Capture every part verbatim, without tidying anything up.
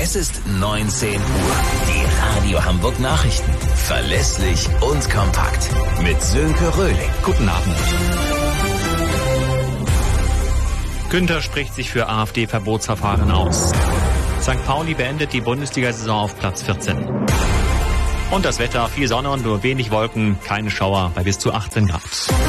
Es ist neunzehn Uhr. Die Radio Hamburg Nachrichten. Verlässlich und kompakt. Mit Sönke Röhling. Guten Abend. Günther spricht sich für AfD-Verbotsverfahren aus. Sankt Pauli beendet die Bundesliga-Saison auf Platz vierzehn. Und das Wetter, viel Sonne und nur wenig Wolken, keine Schauer bei bis zu achtzehn Grad.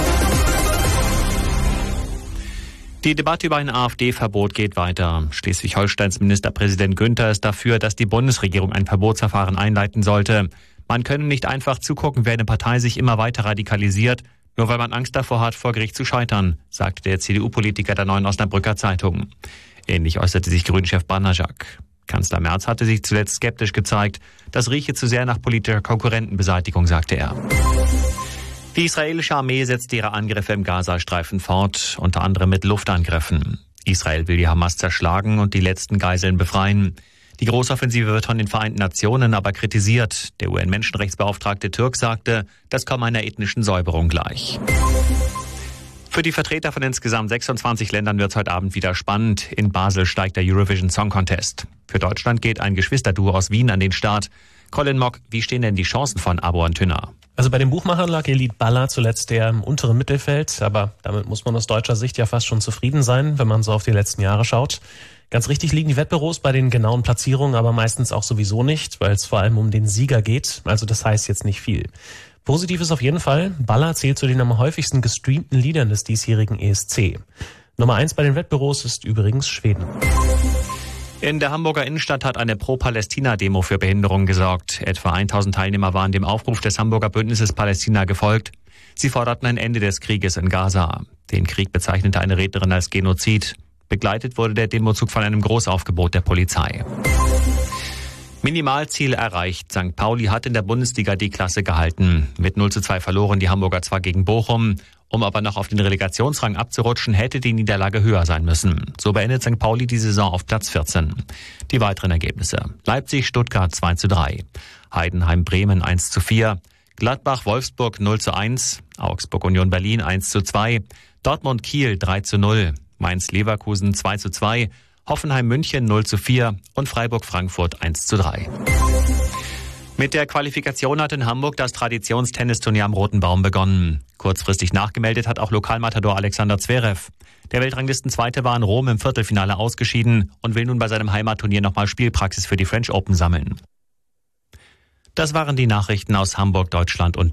Die Debatte über ein AfD-Verbot geht weiter. Schleswig-Holsteins Ministerpräsident Günther ist dafür, dass die Bundesregierung ein Verbotsverfahren einleiten sollte. Man könne nicht einfach zugucken, wie eine Partei sich immer weiter radikalisiert, nur weil man Angst davor hat, vor Gericht zu scheitern, sagte der C D U-Politiker der Neuen Osnabrücker Zeitung. Ähnlich äußerte sich Grünchef Banajak. Kanzler Merz hatte sich zuletzt skeptisch gezeigt. Das rieche zu sehr nach politischer Konkurrentenbeseitigung, sagte er. Die israelische Armee setzt ihre Angriffe im Gazastreifen fort, unter anderem mit Luftangriffen. Israel will die Hamas zerschlagen und die letzten Geiseln befreien. Die Großoffensive wird von den Vereinten Nationen aber kritisiert. Der U N-Menschenrechtsbeauftragte Türk sagte, das komme einer ethnischen Säuberung gleich. Für die Vertreter von insgesamt sechsundzwanzig Ländern wird es heute Abend wieder spannend. In Basel steigt der Eurovision Song Contest. Für Deutschland geht ein Geschwisterduo aus Wien an den Start. Colin Mock, wie stehen denn die Chancen von Abo und Tünner? Also bei den Buchmachern lag ihr Lied Baller zuletzt eher im unteren Mittelfeld, aber damit muss man aus deutscher Sicht ja fast schon zufrieden sein, wenn man so auf die letzten Jahre schaut. Ganz richtig liegen die Wettbüros bei den genauen Platzierungen, aber meistens auch sowieso nicht, weil es vor allem um den Sieger geht, also das heißt jetzt nicht viel. Positiv ist auf jeden Fall, Baller zählt zu den am häufigsten gestreamten Liedern des diesjährigen E S C. Nummer eins bei den Wettbüros ist übrigens Schweden. In der Hamburger Innenstadt hat eine Pro-Palästina-Demo für Behinderungen gesorgt. Etwa tausend Teilnehmer waren dem Aufruf des Hamburger Bündnisses Palästina gefolgt. Sie forderten ein Ende des Krieges in Gaza. Den Krieg bezeichnete eine Rednerin als Genozid. Begleitet wurde der Demozug von einem Großaufgebot der Polizei. Minimalziel erreicht. Sankt Pauli hat in der Bundesliga die Klasse gehalten. Mit null zu zwei verloren die Hamburger zwar gegen Bochum. Um aber noch auf den Relegationsrang abzurutschen, hätte die Niederlage höher sein müssen. So beendet Sankt Pauli die Saison auf Platz vierzehn. Die weiteren Ergebnisse. Leipzig-Stuttgart zwei zu drei. Heidenheim-Bremen eins zu vier. Gladbach-Wolfsburg null zu eins. Augsburg-Union Berlin eins zu zwei. Dortmund-Kiel drei zu null. Mainz-Leverkusen zwei zu zwei. Hoffenheim-München null zu vier und Freiburg-Frankfurt eins zu drei. Mit der Qualifikation hat in Hamburg das Traditionstennisturnier am Roten Baum begonnen. Kurzfristig nachgemeldet hat auch Lokalmatador Alexander Zverev. Der Weltranglistenzweite war in Rom im Viertelfinale ausgeschieden und will nun bei seinem Heimatturnier nochmal Spielpraxis für die French Open sammeln. Das waren die Nachrichten aus Hamburg, Deutschland und